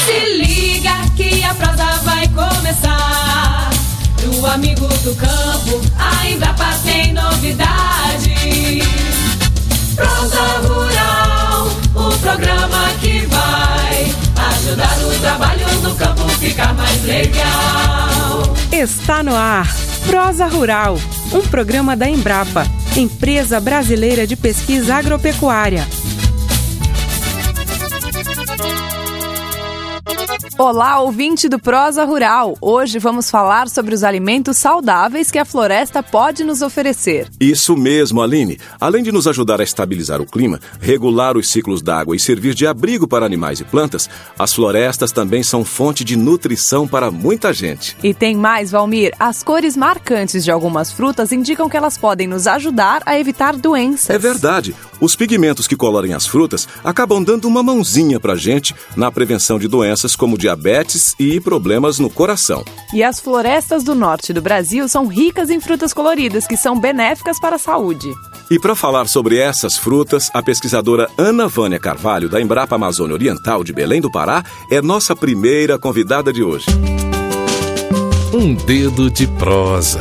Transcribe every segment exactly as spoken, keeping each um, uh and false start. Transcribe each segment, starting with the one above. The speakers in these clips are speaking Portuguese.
Se liga que a prosa vai começar. Pro amigo do campo, a Embrapa tem novidade. Prosa Rural, o programa que vai ajudar o trabalho no campo ficar mais legal. Está no ar, Prosa Rural, um programa da Embrapa, Empresa Brasileira de Pesquisa Agropecuária. Olá, ouvinte do Prosa Rural! Hoje vamos falar sobre os alimentos saudáveis que a floresta pode nos oferecer. Isso mesmo, Aline. Além de nos ajudar a estabilizar o clima, regular os ciclos d'água e servir de abrigo para animais e plantas, as florestas também são fonte de nutrição para muita gente. E tem mais, Valmir. As cores marcantes de algumas frutas indicam que elas podem nos ajudar a evitar doenças. É verdade. Os pigmentos que colorem as frutas acabam dando uma mãozinha pra gente na prevenção de doenças como diabetes e problemas no coração. E as florestas do norte do Brasil são ricas em frutas coloridas que são benéficas para a saúde. E para falar sobre essas frutas, a pesquisadora Ana Vânia Carvalho, da Embrapa Amazônia Oriental de Belém do Pará, é nossa primeira convidada de hoje. Um dedo de prosa.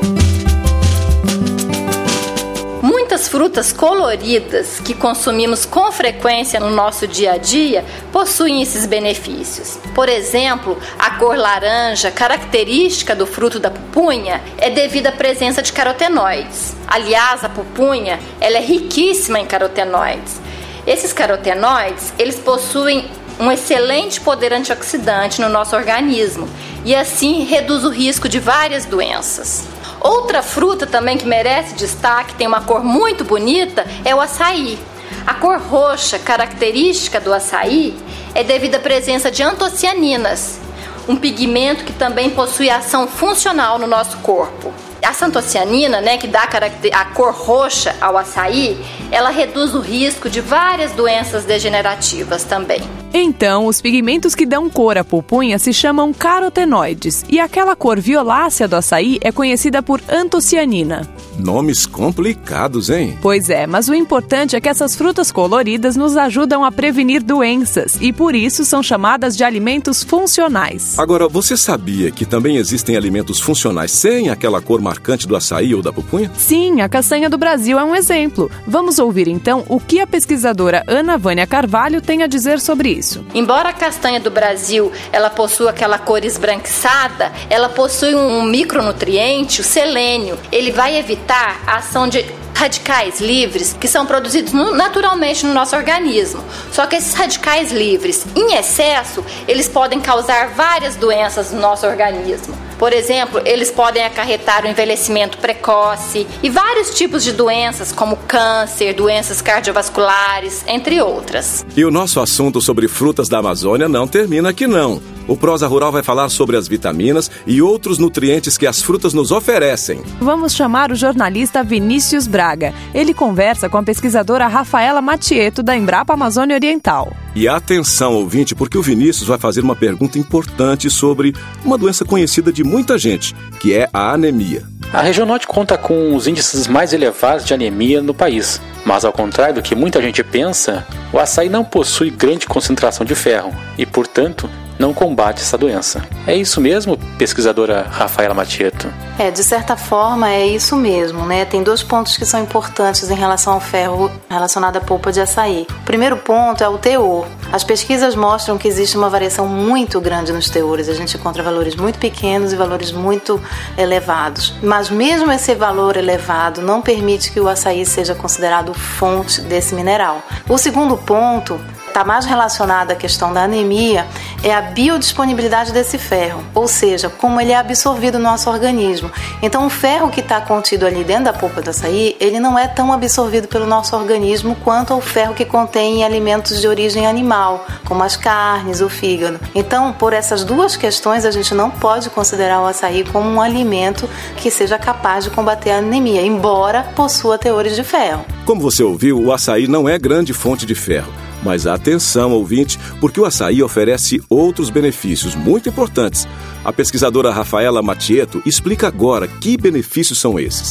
Muitas frutas coloridas que consumimos com frequência no nosso dia a dia possuem esses benefícios. Por exemplo, a cor laranja, característica do fruto da pupunha, é devido à presença de carotenoides. Aliás, a pupunha ela é riquíssima em carotenoides. Esses carotenoides, eles possuem um excelente poder antioxidante no nosso organismo e assim reduz o risco de várias doenças. Outra fruta também que merece destaque, tem uma cor muito bonita, é o açaí. A cor roxa, característica do açaí, é devido à presença de antocianinas, um pigmento que também possui ação funcional no nosso corpo. A antocianina, né, que dá a cor roxa ao açaí, ela reduz o risco de várias doenças degenerativas também. Então, os pigmentos que dão cor à pupunha se chamam carotenoides e aquela cor violácea do açaí é conhecida por antocianina. Nomes complicados, hein? Pois é, mas o importante é que essas frutas coloridas nos ajudam a prevenir doenças e por isso são chamadas de alimentos funcionais. Agora, você sabia que também existem alimentos funcionais sem aquela cor marcante do açaí ou da pupunha? Sim, a castanha do Brasil é um exemplo. Vamos ouvir então o que a pesquisadora Ana Vânia Carvalho tem a dizer sobre isso. Embora a castanha do Brasil ela possua aquela cor esbranquiçada, ela possui um micronutriente, o selênio. Ele vai evitar a ação de radicais livres que são produzidos naturalmente no nosso organismo. Só que esses radicais livres, em excesso, eles podem causar várias doenças no nosso organismo. Por exemplo, eles podem acarretar o envelhecimento precoce e vários tipos de doenças como câncer, doenças cardiovasculares, entre outras. E o nosso assunto sobre frutas da Amazônia não termina aqui não. O Prosa Rural vai falar sobre as vitaminas e outros nutrientes que as frutas nos oferecem. Vamos chamar o jornalista Vinícius Braga. Ele conversa com a pesquisadora Rafaela Matieto, da Embrapa Amazônia Oriental. E atenção, ouvinte, porque o Vinícius vai fazer uma pergunta importante sobre uma doença conhecida de muita gente, que é a anemia. A região norte conta com os índices mais elevados de anemia no país. Mas ao contrário do que muita gente pensa, o açaí não possui grande concentração de ferro e, portanto, não combate essa doença. É isso mesmo, pesquisadora Rafaela Matieto? É, de certa forma é isso mesmo, né? Tem dois pontos que são importantes em relação ao ferro relacionado à polpa de açaí. O primeiro ponto é o teor. As pesquisas mostram que existe uma variação muito grande nos teores. A gente encontra valores muito pequenos e valores muito elevados. Mas mesmo esse valor elevado não permite que o açaí seja considerado fonte desse mineral. O segundo ponto está mais relacionado à questão da anemia é a biodisponibilidade desse ferro, ou seja, como ele é absorvido no nosso organismo. Então o ferro que está contido ali dentro da polpa do açaí, ele não é tão absorvido pelo nosso organismo quanto o ferro que contém em alimentos de origem animal, como as carnes, o fígado. Então, por essas duas questões, a gente não pode considerar o açaí como um alimento que seja capaz de combater a anemia, embora possua teores de ferro. Como você ouviu, o açaí não é grande fonte de ferro. Mas atenção, ouvinte, porque o açaí oferece outros benefícios muito importantes. A pesquisadora Rafaela Matieto explica agora que benefícios são esses.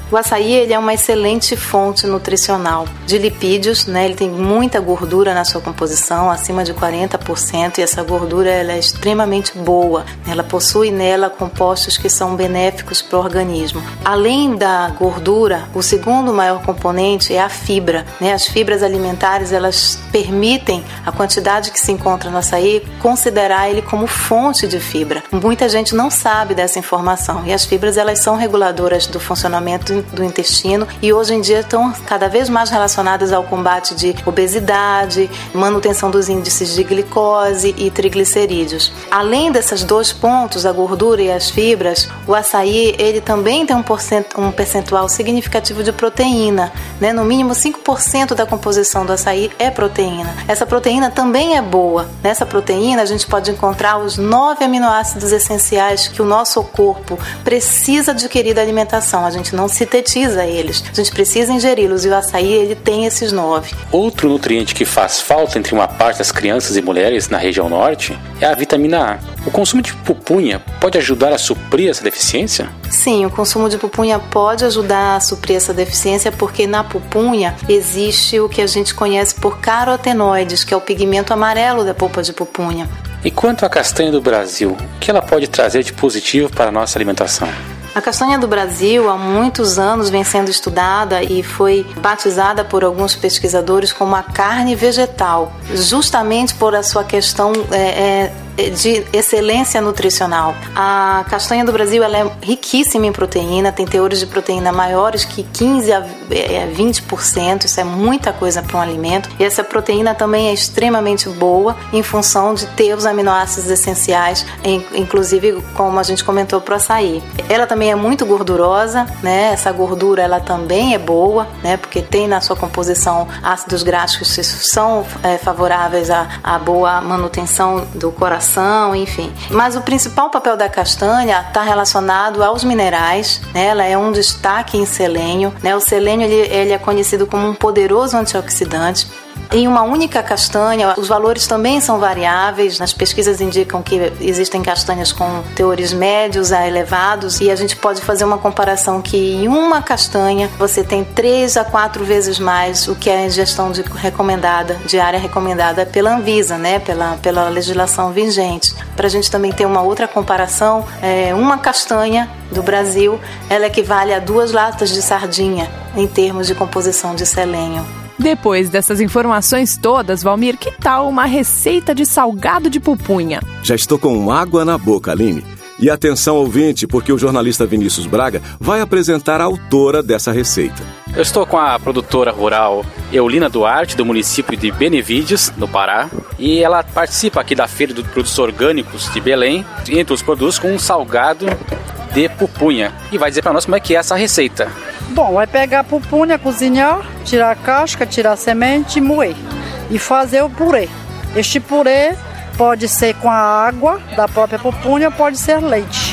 O açaí ele é uma excelente fonte nutricional de lipídios, né? Ele tem muita gordura na sua composição, acima de quarenta por cento, e essa gordura ela é extremamente boa. Ela possui nela compostos que são benéficos para o organismo. Além da gordura, o segundo maior componente é a fibra, né? As fibras alimentares elas permitem a quantidade que se encontra no açaí considerar ele como fonte de fibra. Muita gente não sabe dessa informação, e as fibras elas são reguladoras do funcionamento do intestino e hoje em dia estão cada vez mais relacionadas ao combate de obesidade, manutenção dos índices de glicose e triglicerídeos. Além desses dois pontos, a gordura e as fibras, o açaí ele também tem um, porcento, um percentual significativo de proteína, né? No mínimo cinco por cento da composição do açaí é proteína. Essa proteína também é boa. Nessa proteína a gente pode encontrar os nove aminoácidos essenciais que o nosso corpo precisa adquirir da alimentação. A gente não sintetiza eles, a gente precisa ingeri-los, e o açaí ele tem esses nove. Outro nutriente que faz falta entre uma parte das crianças e mulheres na região norte é a vitamina A. O consumo de pupunha pode ajudar a suprir essa deficiência? Sim, o consumo de pupunha pode ajudar a suprir essa deficiência, porque na pupunha existe o que a gente conhece por carotenoides, que é o pigmento amarelo da polpa de pupunha. E quanto à castanha do Brasil, o que ela pode trazer de positivo para a nossa alimentação? A castanha do Brasil há muitos anos vem sendo estudada e foi batizada por alguns pesquisadores como a carne vegetal, justamente por a sua questão é, é, de excelência nutricional. A castanha do Brasil ela é riquíssima em proteína, tem teores de proteína maiores que quinze a vinte por cento, isso é muita coisa para um alimento, e essa proteína também é extremamente boa em função de ter os aminoácidos essenciais, inclusive como a gente comentou para o açaí. Ela também é muito gordurosa, né? Essa gordura ela também é boa, né? Porque tem na sua composição ácidos graxos que são é, favoráveis à, à boa manutenção do coração, enfim. Mas o principal papel da castanha está relacionado aos minerais, né? Ela é um destaque em selênio, né? O selênio ele, ele é conhecido como um poderoso antioxidante. Em uma única castanha, os valores também são variáveis. Nas pesquisas indicam que existem castanhas com teores médios a elevados, e a gente pode fazer uma comparação que em uma castanha você tem três a quatro vezes mais o que é a ingestão de recomendada, diária recomendada pela Anvisa, né? pela, pela legislação vigente. Para a gente também ter uma outra comparação, é, uma castanha do Brasil ela equivale a duas latas de sardinha em termos de composição de selênio. Depois dessas informações todas, Valmir, que tal uma receita de salgado de pupunha? Já estou com água na boca, Aline. E atenção, ouvinte, porque o jornalista Vinícius Braga vai apresentar a autora dessa receita. Eu estou com a produtora rural Eulina Duarte, do município de Benevídeos, no Pará, e ela participa aqui da Feira de Produtos Orgânicos de Belém, entre os produtos com um salgado de pupunha, e vai dizer para nós como é que é essa receita. Bom, vai pegar a pupunha, cozinhar, tirar a casca, tirar a semente e moer. E fazer o purê. Este purê pode ser com a água da própria pupunha, pode ser leite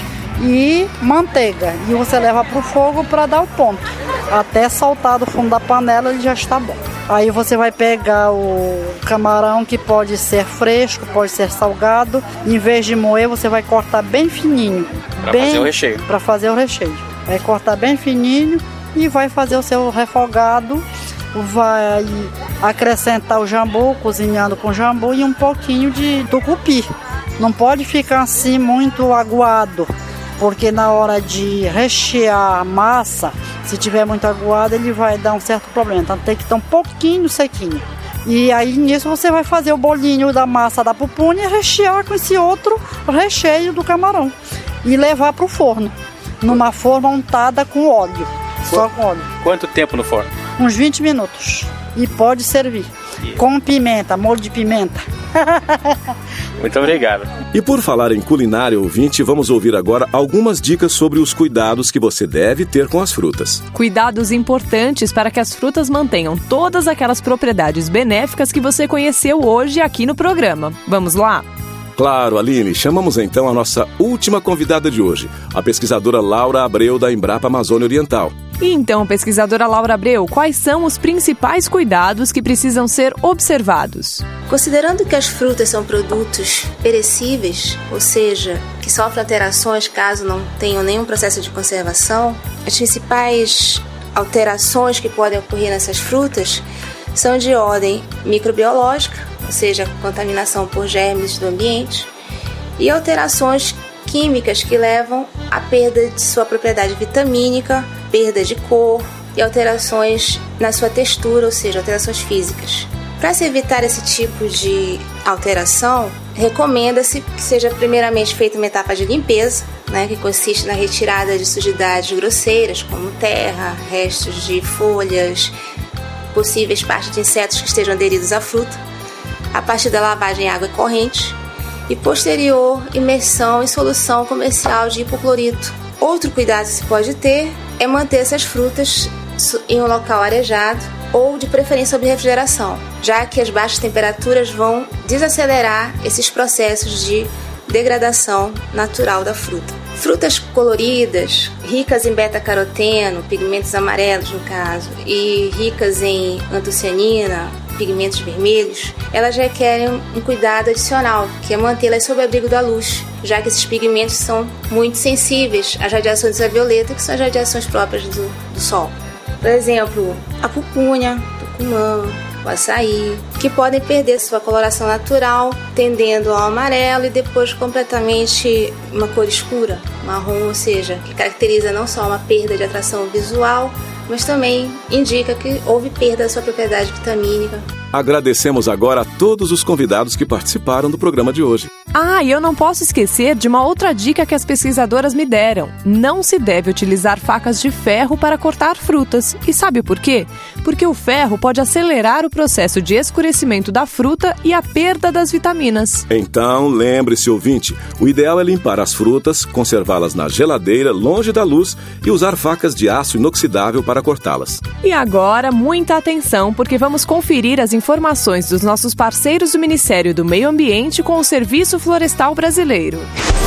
e manteiga. E você leva para o fogo para dar o ponto. Até saltar do fundo da panela ele já está bom. Aí você vai pegar o camarão, que pode ser fresco, pode ser salgado. Em vez de moer, você vai cortar bem fininho. Para bem, fazer o recheio. Para fazer o recheio. Vai cortar bem fininho e vai fazer o seu refogado. Vai acrescentar o jambu, cozinhando com jambu, e um pouquinho de tucupi. Não pode ficar assim muito aguado, porque na hora de rechear a massa, se tiver muito aguado, ele vai dar um certo problema. Então tem que estar um pouquinho sequinho. E aí nisso você vai fazer o bolinho da massa da pupunha e rechear com esse outro recheio do camarão. E levar para o forno, numa forma untada com óleo. Só com óleo. Quanto tempo no forno? Uns vinte minutos. E pode servir. Com pimenta, molho de pimenta. Muito obrigado. E por falar em culinária, ouvinte, vamos ouvir agora algumas dicas sobre os cuidados que você deve ter com as frutas. Cuidados importantes para que as frutas mantenham todas aquelas propriedades benéficas que você conheceu hoje aqui no programa. Vamos lá? Claro, Aline, chamamos então a nossa última convidada de hoje, a pesquisadora Laura Abreu, da Embrapa Amazônia Oriental. E então, pesquisadora Laura Abreu, quais são os principais cuidados que precisam ser observados? Considerando que as frutas são produtos perecíveis, ou seja, que sofrem alterações caso não tenham nenhum processo de conservação, as principais alterações que podem ocorrer nessas frutas são de ordem microbiológica, ou seja, contaminação por germes do ambiente, e alterações químicas que levam à perda de sua propriedade vitamínica, perda de cor e alterações na sua textura, ou seja, alterações físicas. Para se evitar esse tipo de alteração, recomenda-se que seja primeiramente feita uma etapa de limpeza, né, que consiste na retirada de sujidades grosseiras, como terra, restos de folhas, possíveis partes de insetos que estejam aderidos à fruta, a partir da lavagem em água corrente e posterior imersão em solução comercial de hipoclorito. Outro cuidado que se pode ter é manter essas frutas em um local arejado ou de preferência sob refrigeração, já que as baixas temperaturas vão desacelerar esses processos de degradação natural da fruta. Frutas coloridas, ricas em beta-caroteno, pigmentos amarelos no caso, e ricas em antocianina, pigmentos vermelhos, elas requerem um cuidado adicional, que é mantê-las sob o abrigo da luz, já que esses pigmentos são muito sensíveis às radiações ultravioleta, que são as radiações próprias do, do sol. Por exemplo, a pupunha, o tucumã, o açaí, que podem perder sua coloração natural, tendendo ao amarelo e depois completamente uma cor escura, marrom, ou seja, que caracteriza não só uma perda de atração visual, mas também indica que houve perda da sua propriedade vitamínica. Agradecemos agora a todos os convidados que participaram do programa de hoje. Ah, e eu não posso esquecer de uma outra dica que as pesquisadoras me deram. Não se deve utilizar facas de ferro para cortar frutas. E sabe por quê? Porque o ferro pode acelerar o processo de escurecimento da fruta e a perda das vitaminas. Então, lembre-se, ouvinte, o ideal é limpar as frutas, conservá-las na geladeira, longe da luz e usar facas de aço inoxidável para cortá-las. E agora, muita atenção, porque vamos conferir as informações dos nossos parceiros do Ministério do Meio Ambiente com o Serviço Florestal Brasileiro.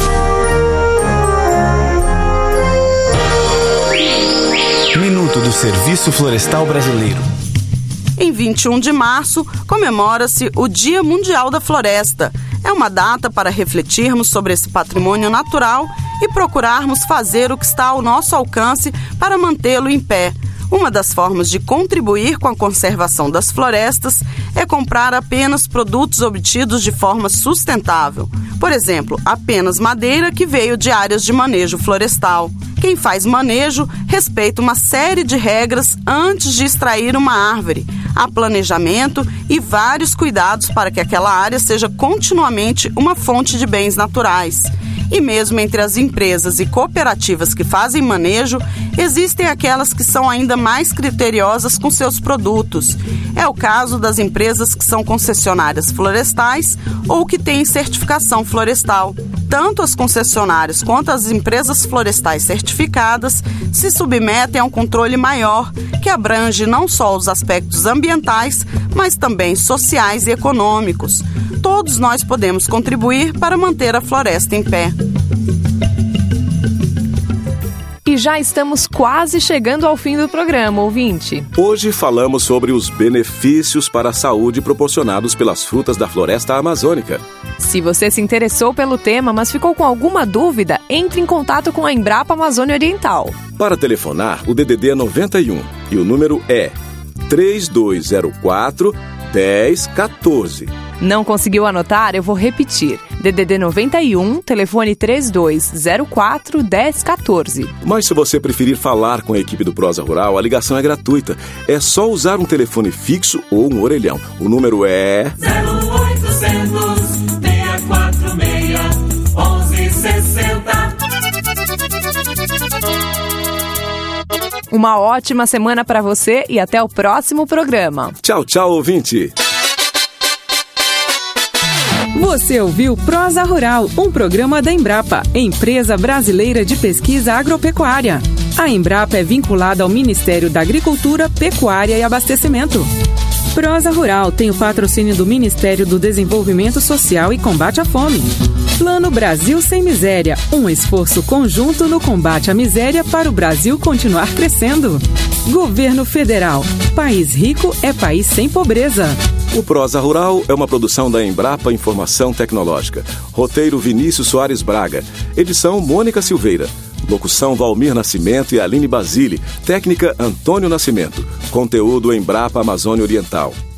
Minuto do Serviço Florestal Brasileiro. Em vinte e um de março, comemora-se o Dia Mundial da Floresta. É uma data para refletirmos sobre esse patrimônio natural e procurarmos fazer o que está ao nosso alcance para mantê-lo em pé. Uma das formas de contribuir com a conservação das florestas é comprar apenas produtos obtidos de forma sustentável. Por exemplo, apenas madeira que veio de áreas de manejo florestal. Quem faz manejo respeita uma série de regras antes de extrair uma árvore. Há planejamento e vários cuidados para que aquela área seja continuamente uma fonte de bens naturais. E mesmo entre as empresas e cooperativas que fazem manejo, existem aquelas que são ainda mais criteriosas com seus produtos. É o caso das empresas que são concessionárias florestais ou que têm certificação florestal. Tanto as concessionárias quanto as empresas florestais certificadas se submetem a um controle maior, que abrange não só os aspectos ambientais, mas também sociais e econômicos. Todos nós podemos contribuir para manter a floresta em pé. E já estamos quase chegando ao fim do programa, ouvinte. Hoje falamos sobre os benefícios para a saúde proporcionados pelas frutas da floresta amazônica. Se você se interessou pelo tema, mas ficou com alguma dúvida, entre em contato com a Embrapa Amazônia Oriental. Para telefonar, o D D D é noventa e um e o número é três dois zero quatro, um zero um quatro. Não conseguiu anotar? Eu vou repetir. D D D noventa e um, telefone três dois zero quatro, um zero um quatro. Mas se você preferir falar com a equipe do Prosa Rural, a ligação é gratuita. É só usar um telefone fixo ou um orelhão. O número é... zero oitocentos, seis quatro seis, onze sessenta. Uma ótima semana para você e até o próximo programa. Tchau, tchau, ouvinte. Você ouviu Prosa Rural, um programa da Embrapa, Empresa Brasileira de Pesquisa Agropecuária. A Embrapa é vinculada ao Ministério da Agricultura, Pecuária e Abastecimento. Prosa Rural tem o patrocínio do Ministério do Desenvolvimento Social e Combate à Fome. Plano Brasil Sem Miséria, um esforço conjunto no combate à miséria para o Brasil continuar crescendo. Governo Federal, país rico é país sem pobreza. O Prosa Rural é uma produção da Embrapa Informação Tecnológica. Roteiro Vinícius Soares Braga. Edição Mônica Silveira. Locução Valmir Nascimento e Aline Basile. Técnica Antônio Nascimento. Conteúdo Embrapa Amazônia Oriental.